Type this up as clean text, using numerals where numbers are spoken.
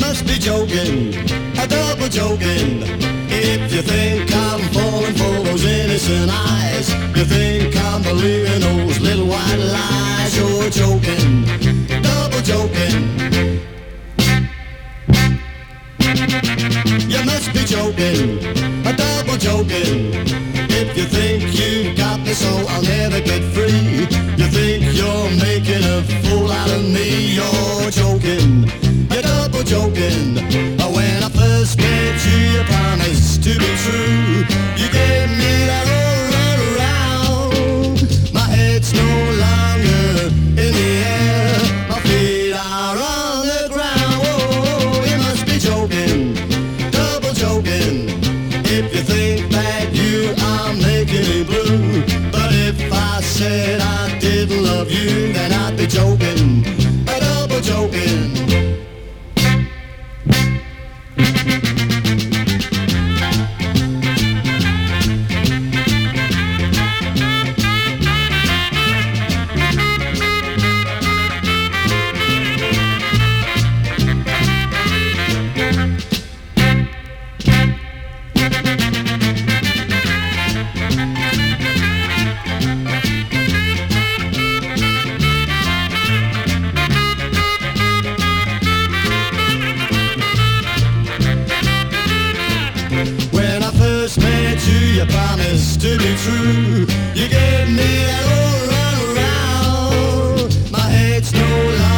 must be joking, a double joking. If you think I'm falling for those innocent eyes, you think I'm believing those little white lies. You're joking, double joking. You must be joking, a double joking. If you think you got me so I'll never get free, you think you're making a fool out of me. You're joking, you're double joking. When I first met you, you promised to be true. You gave me that old run around. My head's no longer in the air, my feet are on the ground. Oh, you must be joking, double joking. If you think that you are making me blue, but if I said I didn't love you, then I'd be joking, a double joking. When I first met you, you promised to be true. You gave me that old run around. My head's no longer